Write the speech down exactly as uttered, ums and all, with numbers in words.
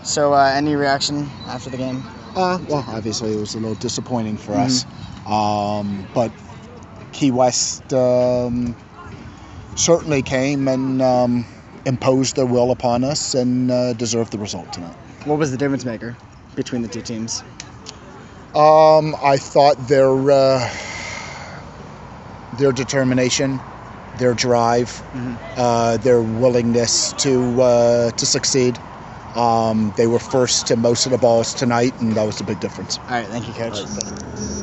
So, uh, any reaction after the game? Uh, well, obviously it was a little disappointing for mm-hmm. us, um, but Key West um, certainly came and um, imposed their will upon us and uh, deserved the result tonight. What was the difference maker between the two teams? Um, I thought their uh, their determination, their drive, mm-hmm. uh, their willingness to uh, to succeed. Um, they were first to most of the balls tonight, and that was the big difference. All right, thank you, Coach.